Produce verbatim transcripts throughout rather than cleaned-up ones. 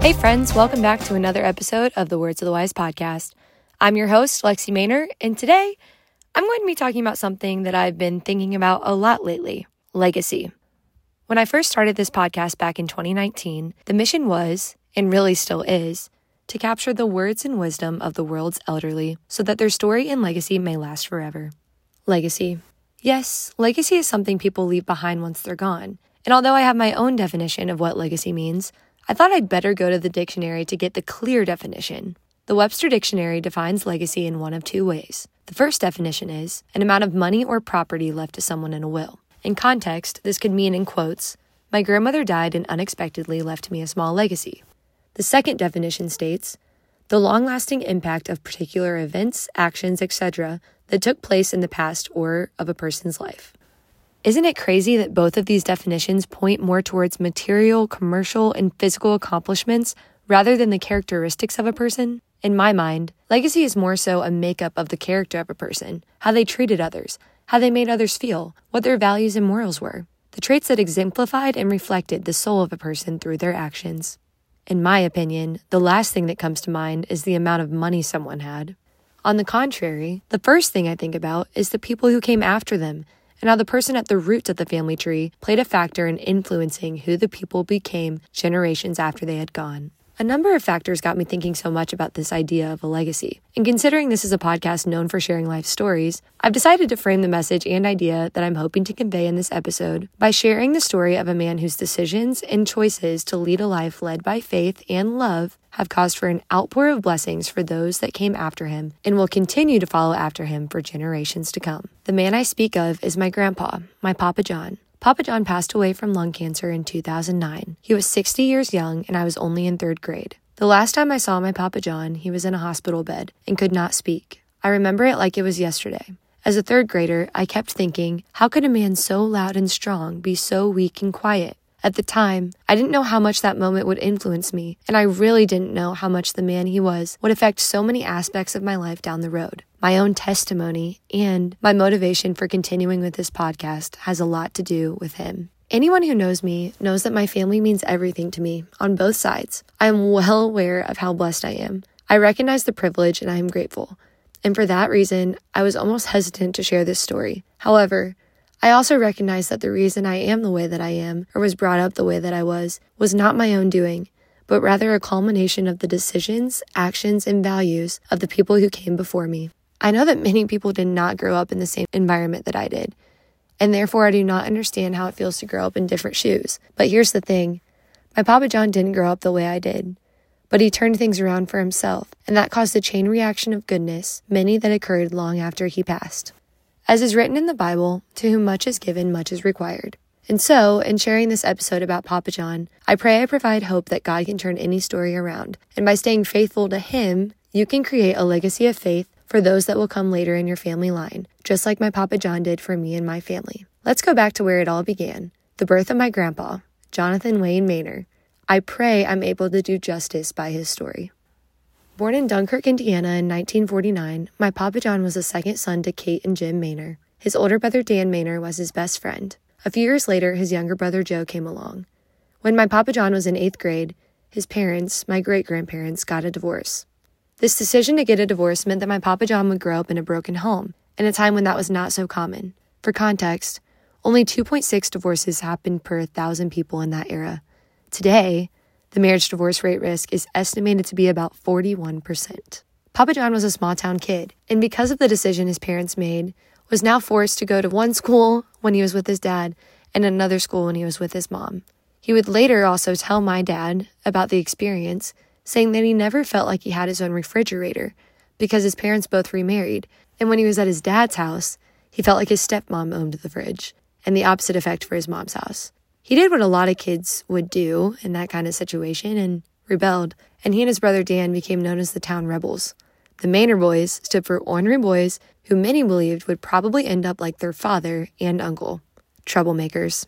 Hey friends, welcome back to another episode of the Words of the Wise podcast. I'm your host, Lexi Maynor, and today I'm going to be talking about something that I've been thinking about a lot lately, legacy. When I first started this podcast back in twenty nineteen, the mission was, and really still is, to capture the words and wisdom of the world's elderly so that their story and legacy may last forever. Legacy. Yes, legacy is something people leave behind once they're gone. And although I have my own definition of what legacy means, I thought I'd better go to the dictionary to get the clear definition. The Webster Dictionary defines legacy in one of two ways. The first definition is an amount of money or property left to someone in a will. In context, this could mean, in quotes, my grandmother died and unexpectedly left me a small legacy. The second definition states, the long-lasting impact of particular events, actions, et cetera that took place in the past or of a person's life. Isn't it crazy that both of these definitions point more towards material, commercial, and physical accomplishments rather than the characteristics of a person? In my mind, legacy is more so a makeup of the character of a person, how they treated others, how they made others feel, what their values and morals were, the traits that exemplified and reflected the soul of a person through their actions. In my opinion, the last thing that comes to mind is the amount of money someone had. On the contrary, the first thing I think about is the people who came after them, and how the person at the roots of the family tree played a factor in influencing who the people became generations after they had gone. A number of factors got me thinking so much about this idea of a legacy. And considering this is a podcast known for sharing life stories, I've decided to frame the message and idea that I'm hoping to convey in this episode by sharing the story of a man whose decisions and choices to lead a life led by faith and love have caused for an outpour of blessings for those that came after him and will continue to follow after him for generations to come. The man I speak of is my grandpa, my Papa John. Papa John passed away from lung cancer in two thousand nine. He was sixty years young and I was only in third grade. The last time I saw my Papa John, he was in a hospital bed and could not speak. I remember it like it was yesterday. As a third grader, I kept thinking, how could a man so loud and strong be so weak and quiet? At the time, I didn't know how much that moment would influence me, and I really didn't know how much the man he was would affect so many aspects of my life down the road. My own testimony and my motivation for continuing with this podcast has a lot to do with him. Anyone who knows me knows that my family means everything to me on both sides. I am well aware of how blessed I am. I recognize the privilege and I am grateful. And for that reason, I was almost hesitant to share this story. However, I also recognize that the reason I am the way that I am, or was brought up the way that I was, was not my own doing, but rather a culmination of the decisions, actions, and values of the people who came before me. I know that many people did not grow up in the same environment that I did, and therefore I do not understand how it feels to grow up in different shoes. But here's the thing, my Papa John didn't grow up the way I did, but he turned things around for himself, and that caused a chain reaction of goodness, many that occurred long after he passed. As is written in the Bible, to whom much is given, much is required. And so, in sharing this episode about Papa John, I pray I provide hope that God can turn any story around. And by staying faithful to Him, you can create a legacy of faith for those that will come later in your family line, just like my Papa John did for me and my family. Let's go back to where it all began, the birth of my grandpa, Jonathan Wayne Maynor. I pray I'm able to do justice by his story. Born in Dunkirk, Indiana in nineteen forty-nine, my Papa John was the second son to Kate and Jim Maynor. His older brother Dan Maynor was his best friend. A few years later, his younger brother Joe came along. When my Papa John was in eighth grade, his parents, my great-grandparents, got a divorce. This decision to get a divorce meant that my Papa John would grow up in a broken home, in a time when that was not so common. For context, only two point six divorces happened per one thousand people in that era. Today, the marriage divorce rate risk is estimated to be about forty-one percent. Papa John was a small-town kid, and because of the decision his parents made, was now forced to go to one school when he was with his dad and another school when he was with his mom. He would later also tell my dad about the experience, saying that he never felt like he had his own refrigerator because his parents both remarried, and when he was at his dad's house, he felt like his stepmom owned the fridge, and the opposite effect for his mom's house. He did what a lot of kids would do in that kind of situation and rebelled, and he and his brother Dan became known as the Town Rebels. The Maynor boys stood for ornery boys who many believed would probably end up like their father and uncle, troublemakers.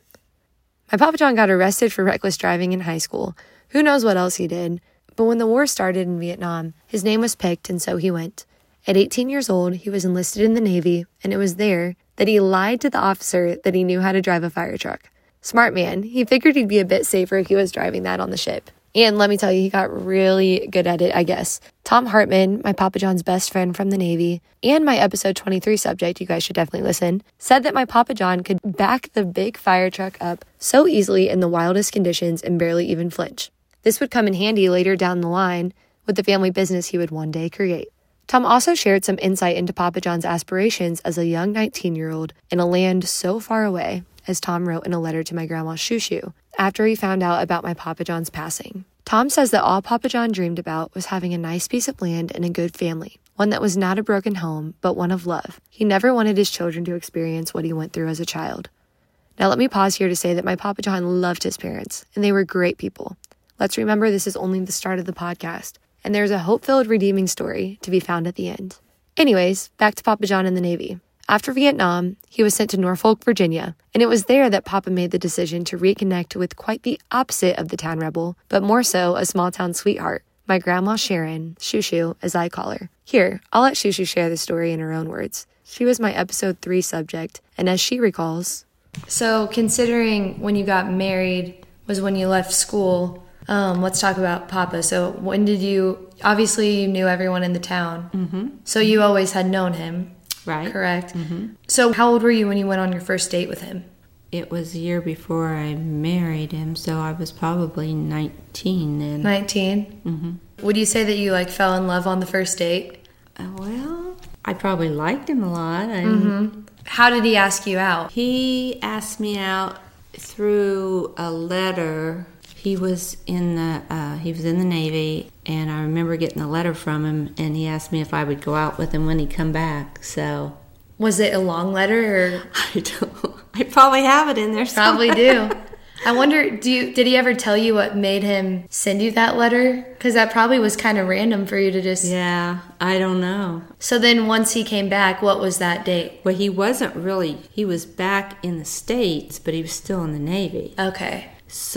My Papa John got arrested for reckless driving in high school. Who knows what else he did? But when the war started in Vietnam, his name was picked and so he went. At eighteen years old, he was enlisted in the Navy, and it was there that he lied to the officer that he knew how to drive a fire truck. Smart man, he figured he'd be a bit safer if he was driving that on the ship. And let me tell you, he got really good at it, I guess. Tom Hartman, my Papa John's best friend from the Navy, and my episode twenty-three subject, you guys should definitely listen, said that my Papa John could back the big fire truck up so easily in the wildest conditions and barely even flinch. This would come in handy later down the line with the family business he would one day create. Tom also shared some insight into Papa John's aspirations as a young nineteen-year-old in a land so far away, as Tom wrote in a letter to my grandma Shushu after he found out about my Papa John's passing. Tom says that all Papa John dreamed about was having a nice piece of land and a good family, one that was not a broken home, but one of love. He never wanted his children to experience what he went through as a child. Now let me pause here to say that my Papa John loved his parents, and they were great people. Let's remember this is only the start of the podcast, and there's a hope-filled redeeming story to be found at the end. Anyways, back to Papa John in the Navy. After Vietnam, he was sent to Norfolk, Virginia, and it was there that Papa made the decision to reconnect with quite the opposite of the town rebel, but more so a small-town sweetheart, my grandma Sharon, Shushu, as I call her. Here, I'll let Shushu share the story in her own words. She was my episode three subject, and as she recalls... So, considering when you got married was when you left school, um, let's talk about Papa. So, when did you... Obviously, you knew everyone in the town, Mm-hmm. so you always had known him. Right. Correct. Mm-hmm. So how old were you when you went on your first date with him? It was a year before I married him, so I was probably nineteen then. nineteen? Mm-hmm. Would you say that you, like, fell in love on the first date? Uh, well, I probably liked him a lot. I Mm-hmm. How did he ask you out? He asked me out through a letter. He was in the uh, he was in the Navy, and I remember getting a letter from him, and he asked me if I would go out with him when he come back. So, Was it a long letter or? I don't. I probably have it in there. Probably somewhere. do. I wonder, do you, did he ever tell you what made him send you that letter? Because that probably was kind of random for you to just... Yeah, I don't know. So then once he came back, what was that date? Well, he wasn't really, he was back in the States, but he was still in the Navy. Okay.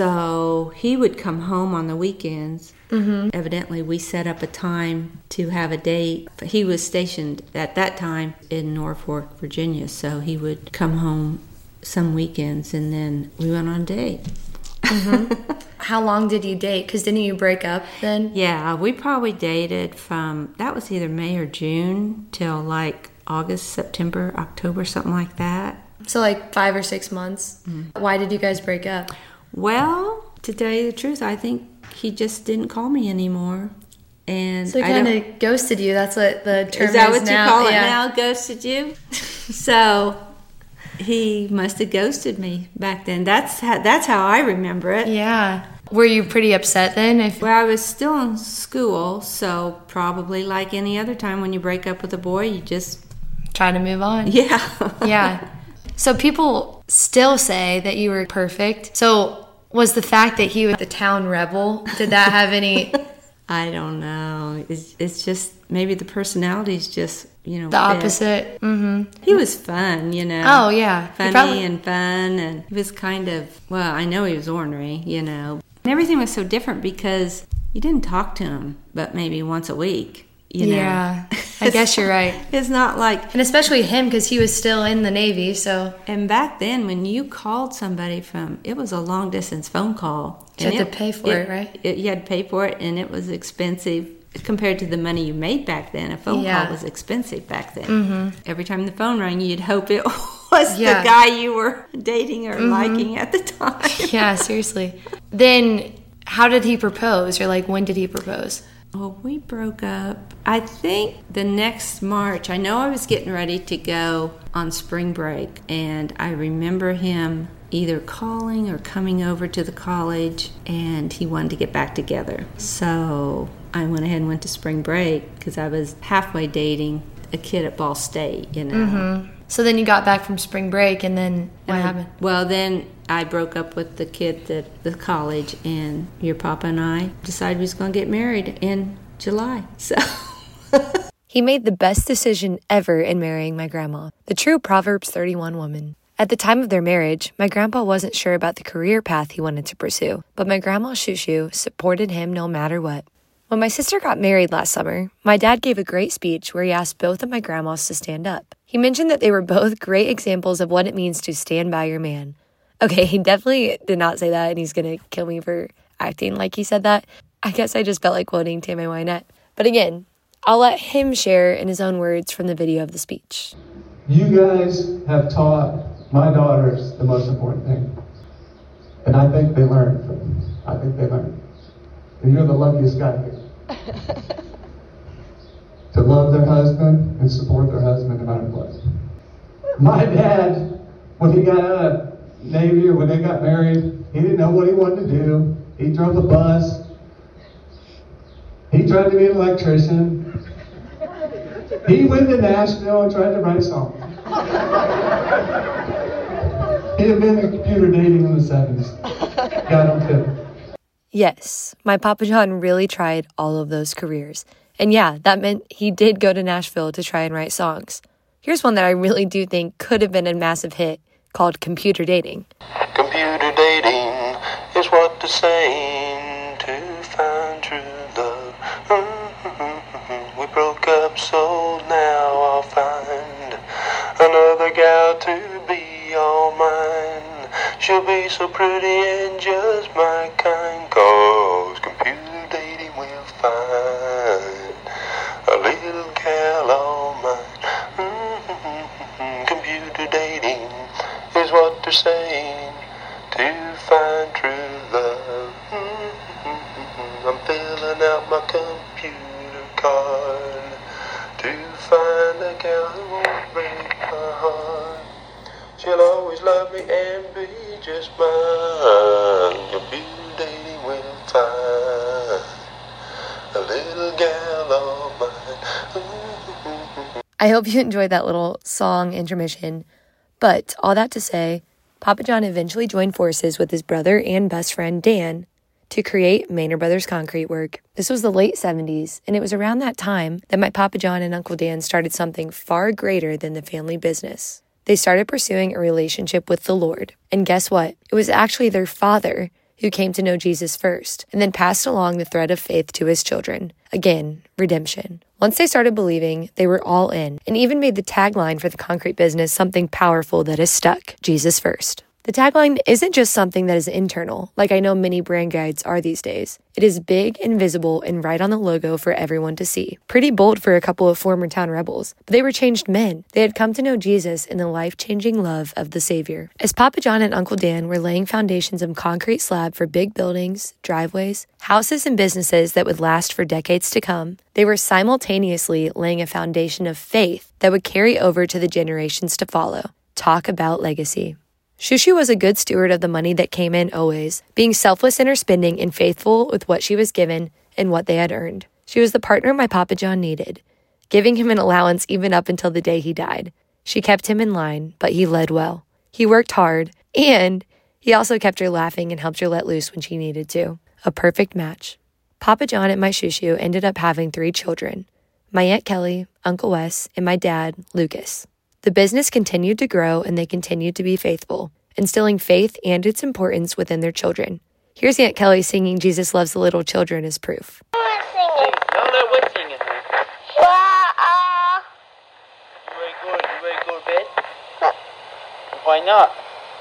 So he would come home on the weekends. Mm-hmm. Evidently, we set up a time to have a date. He was stationed at that time in Norfolk, Virginia, so he would come home some weekends, and then we went on a date. Mm-hmm. How long did you date? Because didn't you break up then? Yeah, we probably dated from, that was either May or June till like August, September, October, something like that. So like five or six months. Mm-hmm. Why did you guys break up? Well, to tell you the truth, I think he just didn't call me anymore. And so he kind of ghosted you. That's what the term is. Is that what now. you call it yeah. now? Ghosted you? So he must have ghosted me back then. That's how, that's how I remember it. Yeah. Were you pretty upset then? If Well, I was still in school, so probably like any other time when you break up with a boy, you just... try to move on. Yeah. Yeah. So people still say that you were perfect. So was the fact that he was the town rebel, did that have any... I don't know. It's, it's just, maybe the personality's just, you know... The fit. opposite? Mm-hmm. He was fun, you know. Oh, yeah. Funny probably... and fun, and he was kind of, well, I know he was ornery, you know. And everything was so different because you didn't talk to him but maybe once a week, you know. Yeah, I guess you're right. It's not like... And especially him because he was still in the Navy, so... And back then, when you called somebody from... It was a long-distance phone call. You had to pay for it, right? It, you had to pay for it, and it was expensive. Compared to the money you made back then, a phone yeah. call was expensive back then. Mm-hmm. Every time the phone rang, you'd hope it was yeah. the guy you were dating or mm-hmm. liking at the time. Yeah, seriously. Then, how did he propose? Or, like, when did he propose? Well, we broke up, I think, the next March. I know I was getting ready to go on spring break, and I remember him either calling or coming over to the college, and he wanted to get back together. So I went ahead and went to spring break because I was halfway dating a kid at Ball State, you know. Mm-hmm. So then you got back from spring break, and then what and happened? I, well, then I broke up with the kid at the college, and your papa and I decided we was going to get married in July. So he made the best decision ever in marrying my grandma, the true Proverbs thirty-one woman. At the time of their marriage, my grandpa wasn't sure about the career path he wanted to pursue, but my grandma Shushu supported him no matter what. When my sister got married last summer, my dad gave a great speech where he asked both of my grandmas to stand up. He mentioned that they were both great examples of what it means to stand by your man. Okay, he definitely did not say that, and he's going to kill me for acting like he said that. I guess I just felt like quoting Tammy Wynette. But again, I'll let him share in his own words from the video of the speech. You guys have taught my daughters the most important thing. And I think they learned from you. I think they learned. And you're the luckiest guy here. To love their husband and support their husband no matter what. My dad, when he got out of Navy or when they got married, he didn't know what he wanted to do. He drove a bus. He tried to be an electrician. He went to Nashville and tried to write a song. He invented computer dating in the seventies. Got him too. Yes, my Papa John really tried all of those careers. And yeah, that meant he did go to Nashville to try and write songs. Here's one that I really do think could have been a massive hit, called Computer Dating. Computer dating is what they're saying to find true love. We broke up, so now I'll find another gal to be all mine. She'll be so pretty and just my kind, 'cause computer dating will find a little gal all mine. Computer dating is what they're saying to find true love. I'm filling out my computer card to find a gal who won't break my heart. She'll always love me and be just mine. Computer dating will find a little gal all mine. I hope you enjoyed that little song intermission. But all that to say, Papa John eventually joined forces with his brother and best friend Dan to create Maynard Brothers Concrete Work. This was the late seventies, and it was around that time that my Papa John and Uncle Dan started something far greater than the family business. They started pursuing a relationship with the Lord. And guess what? It was actually their father who came to know Jesus first, and then passed along the thread of faith to his children. Again, redemption. Once they started believing, they were all in, and even made the tagline for the concrete business something powerful that has stuck: Jesus first. The tagline isn't just something that is internal, like I know many brand guides are these days. It is big and visible and right on the logo for everyone to see. Pretty bold for a couple of former town rebels, but they were changed men. They had come to know Jesus in the life-changing love of the Savior. As Papa John and Uncle Dan were laying foundations of concrete slab for big buildings, driveways, houses, and businesses that would last for decades to come, they were simultaneously laying a foundation of faith that would carry over to the generations to follow. Talk about legacy. Shushu was a good steward of the money that came in always, being selfless in her spending and faithful with what she was given and what they had earned. She was the partner my Papa John needed, giving him an allowance even up until the day he died. She kept him in line, but he led well. He worked hard, and he also kept her laughing and helped her let loose when she needed to. A perfect match. Papa John and my Shushu ended up having three children: my Aunt Kelly, Uncle Wes, and my dad, Lucas. The business continued to grow, and they continued to be faithful, instilling faith and its importance within their children. Here's Aunt Kelly singing Jesus Loves the Little Children as proof. I want to sing it. No, no, we're singing. Wow. You ready to go, you ready to go to bed? No. Why not?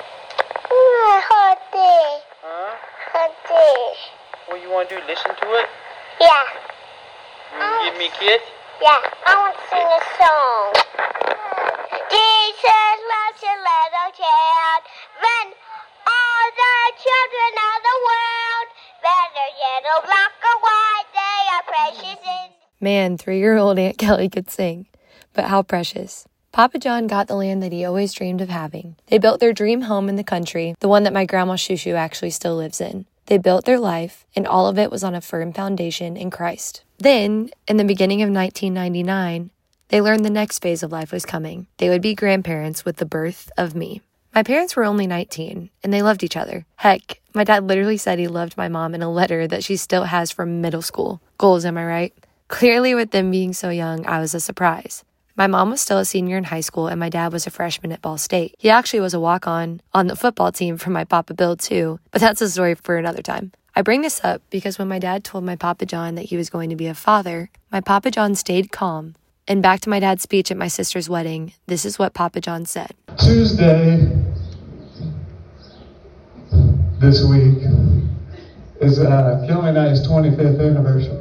Hot Huh? Hot What you want to do, listen to it? Yeah. You want to give me a kiss? Yeah. I want to sing a song. Jesus loves your little child. When all the children of the world, whether yellow, black, or white, they are precious in. Man, three-year-old Aunt Kelly could sing, but how precious. Papa John got the land that he always dreamed of having. They built their dream home in the country, the one that my grandma Shushu actually still lives in. They built their life, and all of it was on a firm foundation in Christ. Then, in the beginning of nineteen ninety-nine, they learned the next phase of life was coming. They would be grandparents with the birth of me. My parents were only nineteen, and they loved each other. Heck, my dad literally said he loved my mom in a letter that she still has from middle school. Goals, am I right? Clearly, with them being so young, I was a surprise. My mom was still a senior in high school, and my dad was a freshman at Ball State. He actually was a walk-on on the football team for my Papa Bill, too, but that's a story for another time. I bring this up because when my dad told my Papa John that he was going to be a father, my Papa John stayed calm. And back to my dad's speech at my sister's wedding, this is what Papa John said. Tuesday this week is uh, Kelly and I's twenty-fifth anniversary.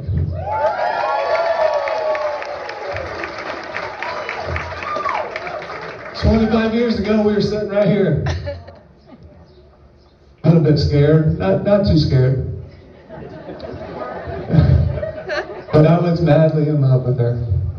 twenty-five years ago, we were sitting right here. A little bit scared, not not too scared. But I was madly in love with her.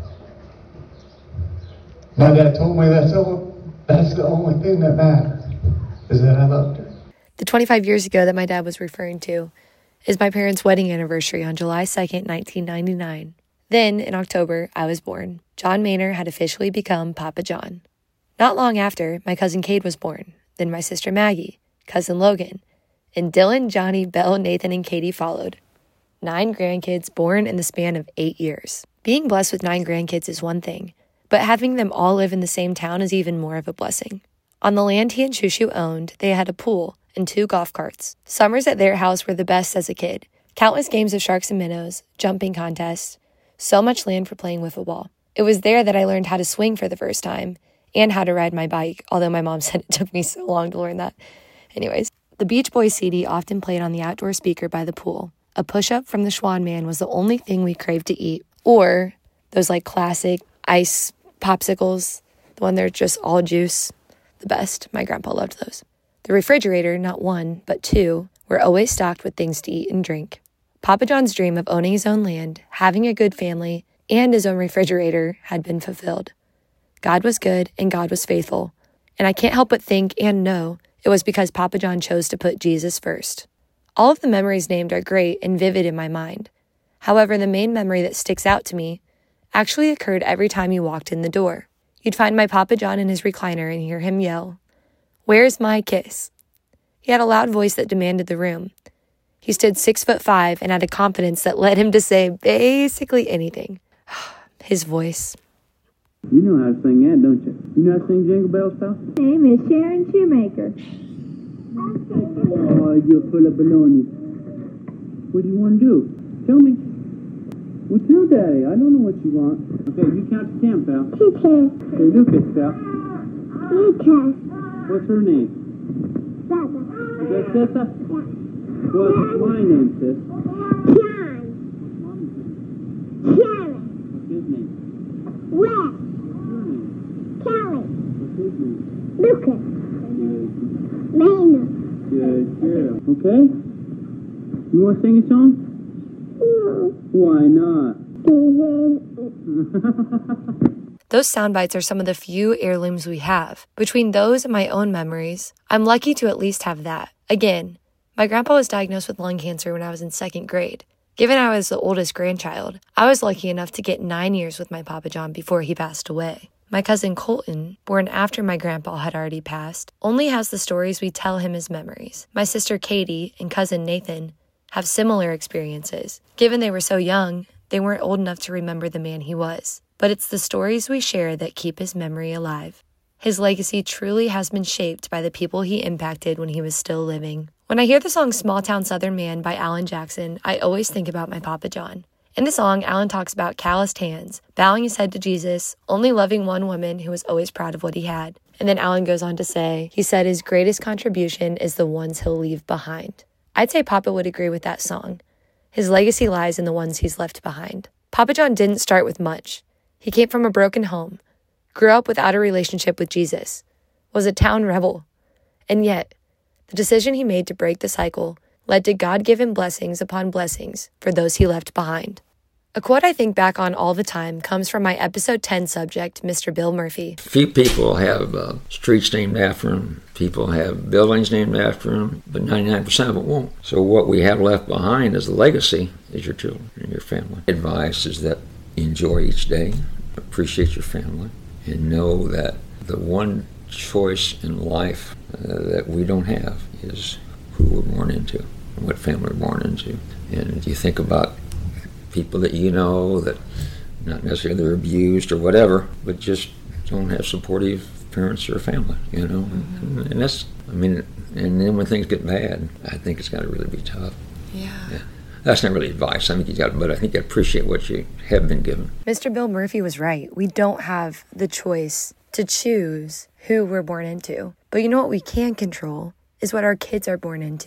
My dad told me that's the, that's the only thing that mattered, is that I loved her. The twenty-five years ago that my dad was referring to is my parents' wedding anniversary on July second, nineteen ninety-nine. Then, in October, I was born. John Maynor had officially become Papa John. Not long after, my cousin Cade was born, then my sister Maggie, cousin Logan, and Dylan, Johnny, Belle, Nathan, and Katie followed. Nine grandkids born in the span of eight years. Being blessed with nine grandkids is one thing, but having them all live in the same town is even more of a blessing. On the land he and Shushu owned, they had a pool and two golf carts. Summers at their house were the best as a kid. Countless games of sharks and minnows, jumping contests, so much land for playing wiffle ball. It was there that I learned how to swing for the first time and how to ride my bike, although my mom said it took me so long to learn that. Anyways, the Beach Boys C D often played on the outdoor speaker by the pool. A push-up from the Schwan Man was the only thing we craved to eat. Or those like classic ice popsicles, the one they're just all juice. The best. My grandpa loved those. The refrigerator, not one, but two, were always stocked with things to eat and drink. Papa John's dream of owning his own land, having a good family, and his own refrigerator had been fulfilled. God was good and God was faithful. And I can't help but think and know it was because Papa John chose to put Jesus first. All of the memories named are great and vivid in my mind. However, the main memory that sticks out to me actually occurred every time you walked in the door. You'd find my Papa John in his recliner and hear him yell, "Where's my kiss?" He had a loud voice that demanded the room. He stood six foot five and had a confidence that led him to say basically anything. His voice. You know how to sing that, don't you? You know how to sing Jingle Bells, pal? My name is Sharon Shoemaker. Oh, you're full of baloney. What do you want to do? Tell me. Well, tell Daddy. I don't know what you want. Okay, you count to ten, pal. Lucas. Hey, Lucas, pal. Lucas. What's her name? Baba. Is that Sissa? What's my name, sis? John. Sharon. What's his name? Wes. What's her name? Kelly. What's his name? Lucas. Good. Maynard. Good girl. Okay? You want to sing a song? No. Why not? Those sound bites are some of the few heirlooms we have. Between those and my own memories, I'm lucky to at least have that. Again, my grandpa was diagnosed with lung cancer when I was in second grade. Given I was the oldest grandchild, I was lucky enough to get nine years with my Papa John before he passed away. My cousin Colton, born after my grandpa had already passed, only has the stories we tell him as memories. My sister Katie and cousin Nathan have similar experiences. Given they were so young, they weren't old enough to remember the man he was. But it's the stories we share that keep his memory alive. His legacy truly has been shaped by the people he impacted when he was still living. When I hear the song Small Town Southern Man by Alan Jackson, I always think about my Papa John. In the song, Alan talks about calloused hands, bowing his head to Jesus, only loving one woman who was always proud of what he had. And then Alan goes on to say, he said his greatest contribution is the ones he'll leave behind. I'd say Papa would agree with that song. His legacy lies in the ones he's left behind. Papa John didn't start with much. He came from a broken home, grew up without a relationship with Jesus, was a town rebel, and yet, the decision he made to break the cycle led to God-given blessings upon blessings for those he left behind. A quote I think back on all the time comes from my episode ten subject, Mister Bill Murphy. Few people have uh, streets named after them. People have buildings named after them, but ninety-nine percent of it won't. So what we have left behind as a legacy is your children and your family. Advice is that enjoy each day, appreciate your family, and know that the one choice in life uh, that we don't have is who we're born into and what family we're born into. And you think about people that you know that not necessarily they're abused or whatever, but just don't have supportive parents or family, you know. Mm-hmm. And, and that's, I mean, and then when things get bad, I think it's got to really be tough. Yeah. yeah. That's not really advice. I think you got, but I think you appreciate what you have been given. Mister Bill Murphy was right. We don't have the choice to choose who we're born into. But you know what we can control is what our kids are born into.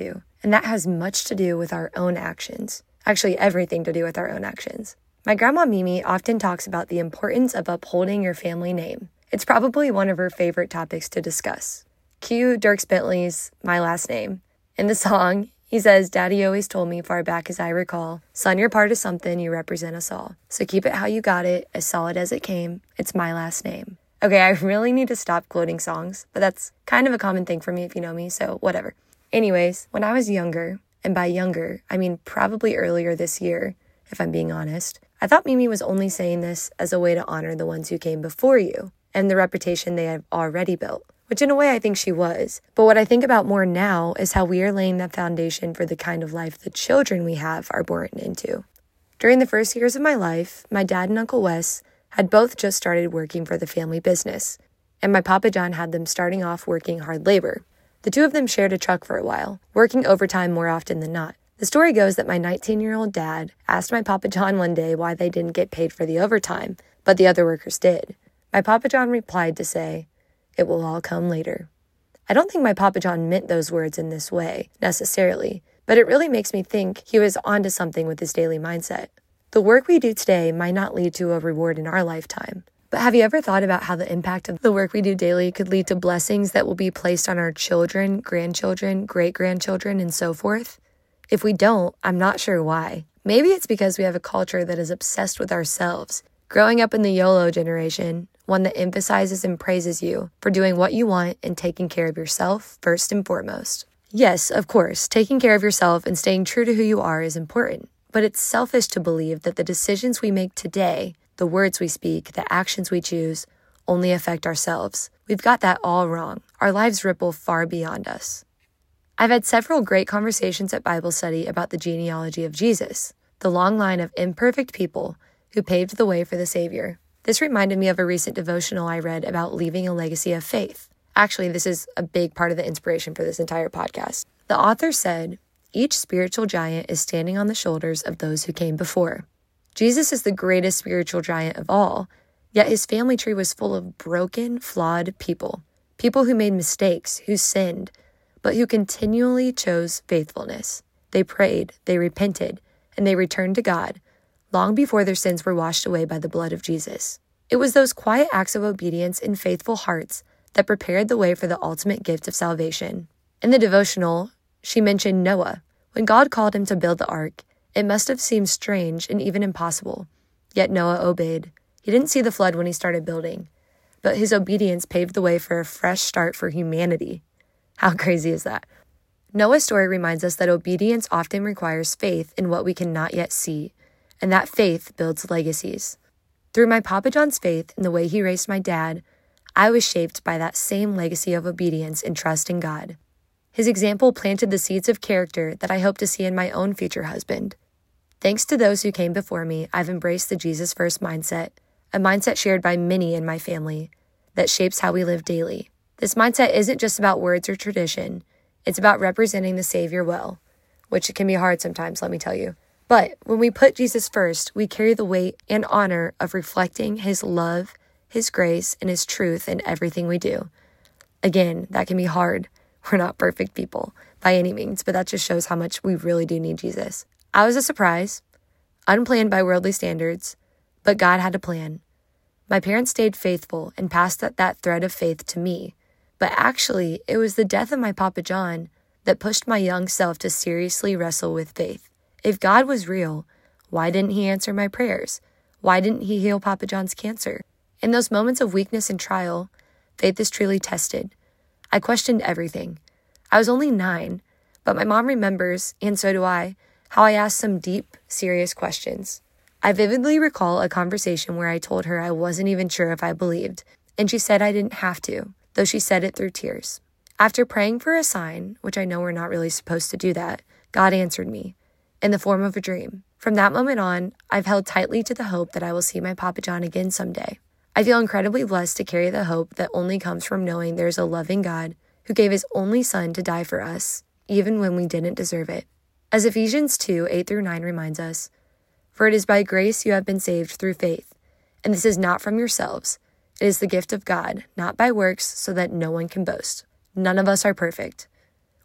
and that has much to do with our own actions. Actually, everything to do with our own actions. My grandma Mimi often talks about the importance of upholding your family name. It's probably one of her favorite topics to discuss. Cue Dierks Bentley's My Last Name. In the song, he says, "Daddy always told me far back as I recall, son, you're part of something, you represent us all. So keep it how you got it, as solid as it came. It's my last name." Okay, I really need to stop quoting songs, but that's kind of a common thing for me if you know me, so whatever. Anyways, when I was younger, and by younger, I mean probably earlier this year, if I'm being honest, I thought Mimi was only saying this as a way to honor the ones who came before you and the reputation they have already built, which in a way I think she was. But what I think about more now is how we are laying the foundation for the kind of life the children we have are born into. During the first years of my life, my dad and Uncle Wes had both just started working for the family business, and my Papa John had them starting off working hard labor. The two of them shared a truck for a while, working overtime more often than not. The story goes that my nineteen-year-old dad asked my Papa John one day why they didn't get paid for the overtime, but the other workers did. My Papa John replied to say, "It will all come later." I don't think my Papa John meant those words in this way, necessarily, but it really makes me think he was onto something with his daily mindset. The work we do today might not lead to a reward in our lifetime, but have you ever thought about how the impact of the work we do daily could lead to blessings that will be placed on our children, grandchildren, great-grandchildren, and so forth? If we don't, I'm not sure why. Maybe it's because we have a culture that is obsessed with ourselves. Growing up in the YOLO generation, one that emphasizes and praises you for doing what you want and taking care of yourself first and foremost. Yes, of course, taking care of yourself and staying true to who you are is important, but it's selfish to believe that the decisions we make today, the words we speak, the actions we choose, only affect ourselves. We've got that all wrong. Our lives ripple far beyond us. I've had several great conversations at Bible study about the genealogy of Jesus, the long line of imperfect people who paved the way for the Savior. This reminded me of a recent devotional I read about leaving a legacy of faith. Actually, this is a big part of the inspiration for this entire podcast. The author said, "Each spiritual giant is standing on the shoulders of those who came before. Jesus is the greatest spiritual giant of all, yet his family tree was full of broken, flawed people. People who made mistakes, who sinned, but who continually chose faithfulness. They prayed, they repented, and they returned to God long before their sins were washed away by the blood of Jesus. It was those quiet acts of obedience and faithful hearts that prepared the way for the ultimate gift of salvation." In the devotional, she mentioned Noah. When God called him to build the ark, it must have seemed strange and even impossible. Yet Noah obeyed. He didn't see the flood when he started building, but his obedience paved the way for a fresh start for humanity. How crazy is that? Noah's story reminds us that obedience often requires faith in what we cannot yet see, and that faith builds legacies. Through my Papa John's faith in the way he raised my dad, I was shaped by that same legacy of obedience and trust in God. His example planted the seeds of character that I hope to see in my own future husband. Thanks to those who came before me, I've embraced the Jesus-first mindset, a mindset shared by many in my family that shapes how we live daily. This mindset isn't just about words or tradition. It's about representing the Savior well, which can be hard sometimes, let me tell you. But when we put Jesus first, we carry the weight and honor of reflecting his love, his grace, and his truth in everything we do. Again, that can be hard. We're not perfect people by any means, but that just shows how much we really do need Jesus. I was a surprise, unplanned by worldly standards, but God had a plan. My parents stayed faithful and passed that, that thread of faith to me, but actually, it was the death of my Papa John that pushed my young self to seriously wrestle with faith. If God was real, why didn't he answer my prayers? Why didn't he heal Papa John's cancer? In those moments of weakness and trial, faith is truly tested. I questioned everything. I was only nine, but my mom remembers, and so do I, how I asked some deep, serious questions. I vividly recall a conversation where I told her I wasn't even sure if I believed, and she said I didn't have to, though she said it through tears. After praying for a sign, which I know we're not really supposed to do that, God answered me, in the form of a dream. From that moment on, I've held tightly to the hope that I will see my Papa John again someday. I feel incredibly blessed to carry the hope that only comes from knowing there's a loving God who gave his only son to die for us, even when we didn't deserve it. As Ephesians two, eight through nine reminds us, "For it is by grace you have been saved through faith, and this is not from yourselves. It is the gift of God, not by works, so that no one can boast." None of us are perfect.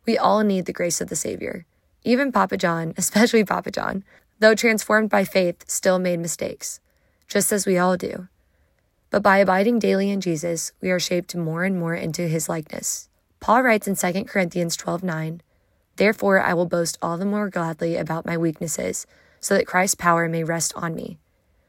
We all need the grace of the Savior. Even Papa John, especially Papa John, though transformed by faith, still made mistakes, just as we all do. But by abiding daily in Jesus, we are shaped more and more into his likeness. Paul writes in Second Corinthians twelve nine, "Therefore I will boast all the more gladly about my weaknesses, so that Christ's power may rest on me.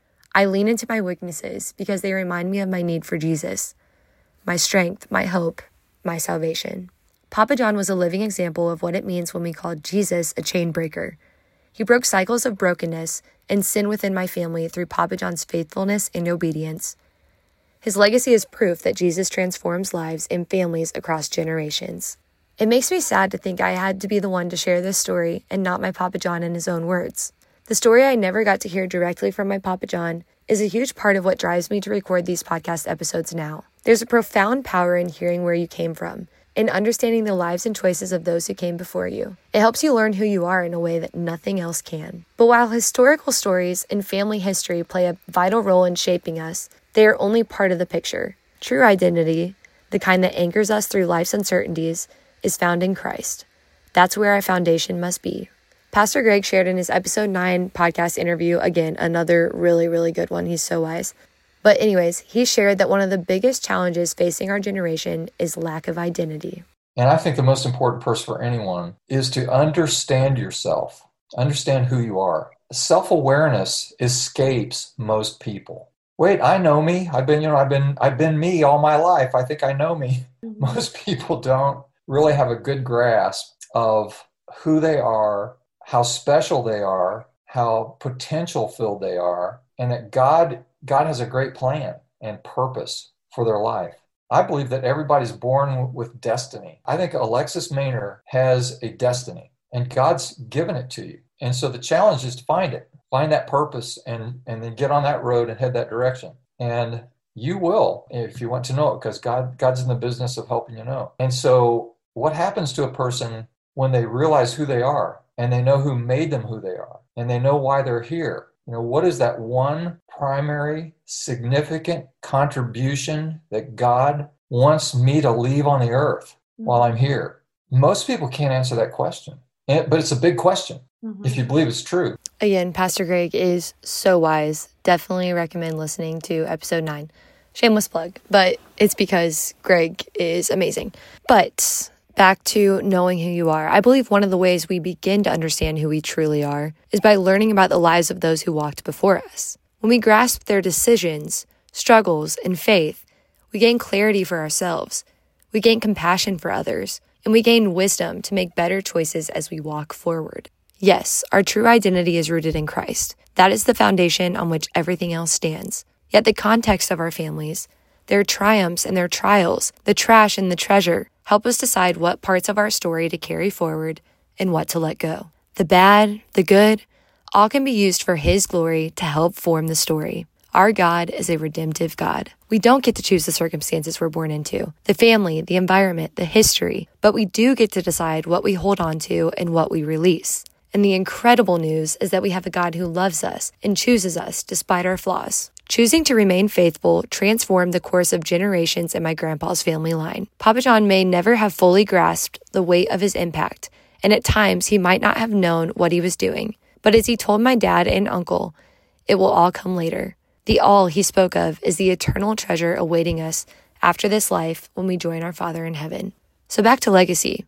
I lean into my weaknesses because they remind me of my need for Jesus, my strength, my hope, my salvation." Papa John was a living example of what it means when we call Jesus a chain breaker. He broke cycles of brokenness and sin within my family through Papa John's faithfulness and obedience. His legacy is proof that Jesus transforms lives and families across generations. It makes me sad to think I had to be the one to share this story and not my Papa John in his own words. The story I never got to hear directly from my Papa John is a huge part of what drives me to record these podcast episodes now. There's a profound power in hearing where you came from and understanding the lives and choices of those who came before you. It helps you learn who you are in a way that nothing else can. But while historical stories and family history play a vital role in shaping us, they are only part of the picture. True identity, the kind that anchors us through life's uncertainties, is found in Christ. That's where our foundation must be. Pastor Greg shared in his episode nine podcast interview, again, another really, really good one. He's so wise. But anyways, he shared that one of the biggest challenges facing our generation is lack of identity. And I think the most important person for anyone is to understand yourself, understand who you are. Self-awareness escapes most people. Wait, I know me. I've been, you know, I've been, I've been me all my life. I think I know me. Mm-hmm. Most people don't really have a good grasp of who they are, how special they are, how potential filled they are, and that God, God has a great plan and purpose for their life. I believe that everybody's born with destiny. I think Alexis Maynor has a destiny, and God's given it to you. And so the challenge is to find it. Find that purpose and, and then get on that road and head that direction. And you will, if you want to know it, because God, God's in the business of helping you know. And so what happens to a person when they realize who they are and they know who made them who they are and they know why they're here? You know, what is that one primary significant contribution that God wants me to leave on the earth mm-hmm. while I'm here? Most people can't answer that question, and, but it's a big question mm-hmm. if you believe it's true. Again, Pastor Greg is so wise. Definitely recommend listening to episode nine. Shameless plug, but it's because Greg is amazing. But back to knowing who you are. I believe one of the ways we begin to understand who we truly are is by learning about the lives of those who walked before us. When we grasp their decisions, struggles, and faith, we gain clarity for ourselves. We gain compassion for others, and we gain wisdom to make better choices as we walk forward. Yes, our true identity is rooted in Christ. That is the foundation on which everything else stands. Yet the context of our families, their triumphs and their trials, the trash and the treasure, help us decide what parts of our story to carry forward and what to let go. The bad, the good, all can be used for His glory to help form the story. Our God is a redemptive God. We don't get to choose the circumstances we're born into, the family, the environment, the history, but we do get to decide what we hold on to and what we release. And the incredible news is that we have a God who loves us and chooses us despite our flaws. Choosing to remain faithful transformed the course of generations in my grandpa's family line. Papa John may never have fully grasped the weight of his impact, and at times he might not have known what he was doing. But as he told my dad and uncle, it will all come later. The all he spoke of is the eternal treasure awaiting us after this life when we join our Father in heaven. So back to legacy.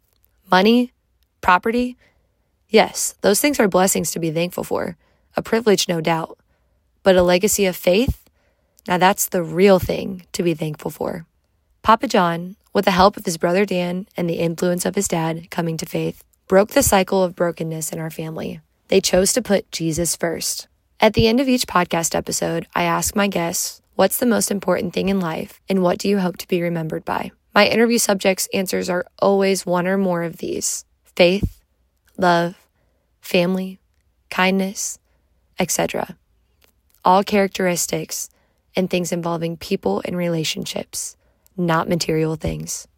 Money, property, yes, those things are blessings to be thankful for, a privilege no doubt. But a legacy of faith? Now that's the real thing to be thankful for. Papa John, with the help of his brother Dan and the influence of his dad coming to faith, broke the cycle of brokenness in our family. They chose to put Jesus first. At the end of each podcast episode, I ask my guests, what's the most important thing in life, and what do you hope to be remembered by? My interview subjects' answers are always one or more of these: faith, love, family, kindness, et cetera. All characteristics and things involving people and relationships, not material things.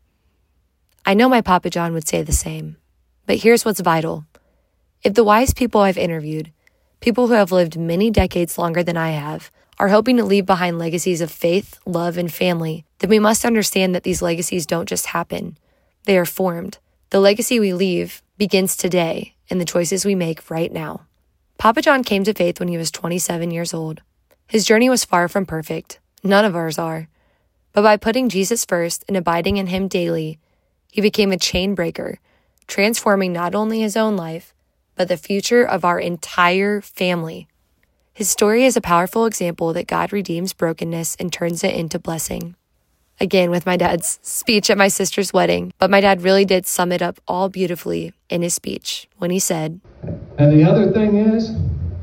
I know my Papa John would say the same, but here's what's vital. If the wise people I've interviewed, people who have lived many decades longer than I have, are hoping to leave behind legacies of faith, love, and family, then we must understand that these legacies don't just happen. They are formed, The legacy we leave begins today in the choices we make right now. Papa John came to faith when he was twenty-seven years old. His journey was far from perfect. None of ours are. But by putting Jesus first and abiding in him daily, he became a chain breaker, transforming not only his own life, but the future of our entire family. His story is a powerful example that God redeems brokenness and turns it into blessing. Again, with my dad's speech at my sister's wedding, but my dad really did sum it up all beautifully in his speech when he said, And the other thing is,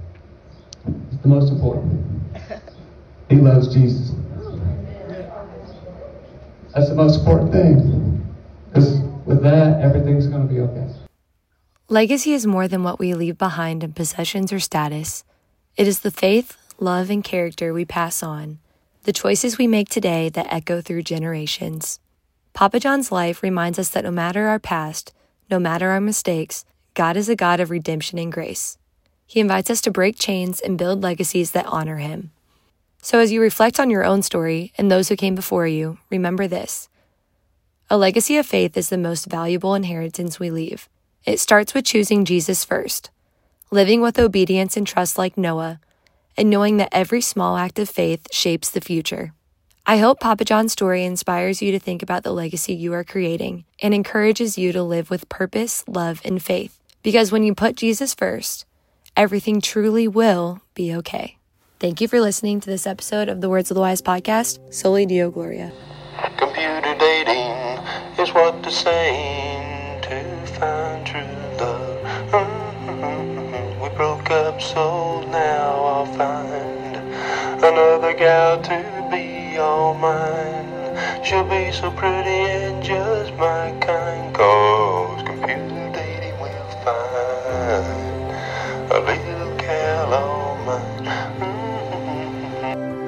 it's the most important. He loves Jesus. That's the most important thing. Because with that, everything's going to be okay. Legacy is more than what we leave behind in possessions or status. It is the faith, love, and character we pass on, the choices we make today that echo through generations. Papa John's life reminds us that no matter our past, no matter our mistakes, God is a God of redemption and grace. He invites us to break chains and build legacies that honor him. So as you reflect on your own story and those who came before you, remember this. A legacy of faith is the most valuable inheritance we leave. It starts with choosing Jesus first, living with obedience and trust like Noah, and knowing that every small act of faith shapes the future. I hope Papa John's story inspires you to think about the legacy you are creating and encourages you to live with purpose, love, and faith. Because when you put Jesus first, everything truly will be okay. Thank you for listening to this episode of the Words of the Wise podcast. Soli Deo Gloria. Computer dating is what they're saying to find true love. Mm-hmm. We broke up, so now I'll find another gal to be all mine. She'll be so pretty and just my kind, 'cause computer dating will find a little gal all mine. Mm-hmm.